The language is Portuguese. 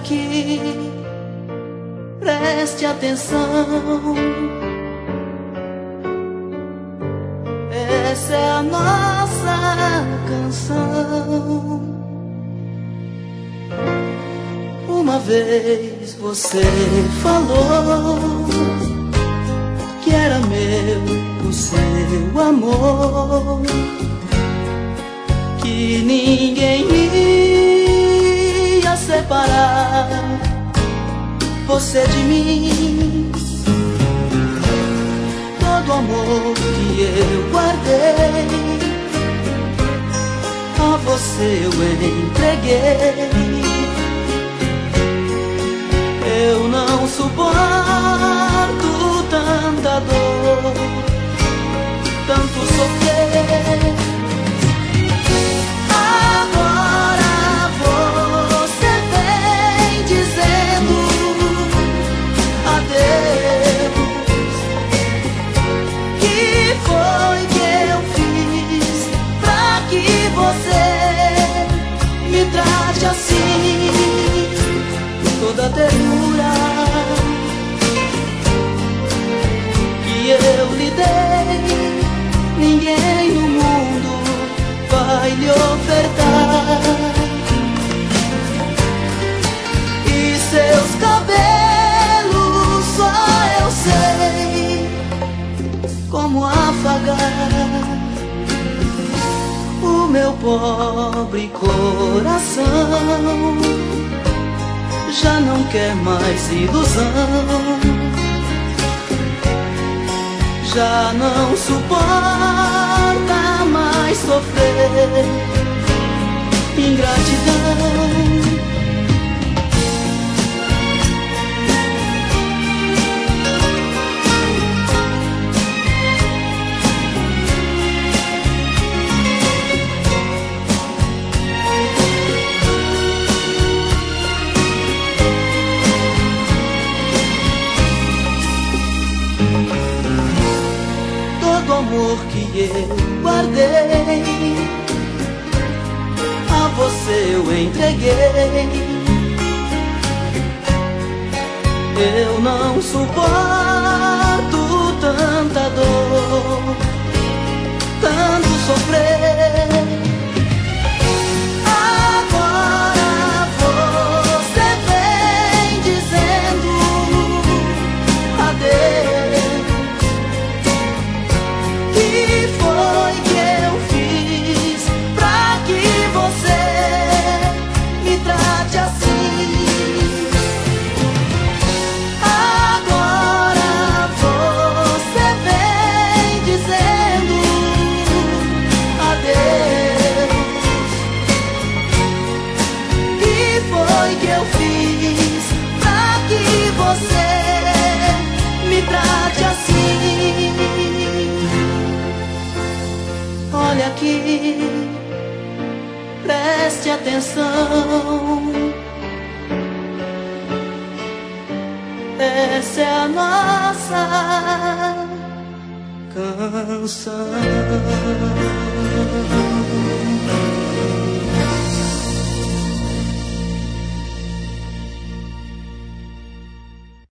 aqui, preste atenção. Essa é a nossa canção. Uma vez você falou que era meu o seu amor, que ninguém ia separar você de mim. Todo amor que eu guardei, a você eu entreguei. Eu não suporto tanta dor, tanto sofrer. Agora você vem dizendo adeus. Que foi que eu fiz pra que você me trate assim? Toda ternura que eu lhe dei, ninguém no mundo vai lhe ofertar. E seus cabelos só eu sei como afagar. O meu pobre coração já não quer mais ilusão, já não suporta mais sofrer ingratidão. Todo amor que eu guardei, a você eu entreguei. Eu não suporto tanta dor, tanto sofrer. Agora você vem dizendo adeus. Que foi que eu fiz pra que você me trate assim? Agora você vem dizendo adeus. Que foi que eu fiz pra que você me trate assim? Olha aqui, preste atenção. Essa é a nossa canção.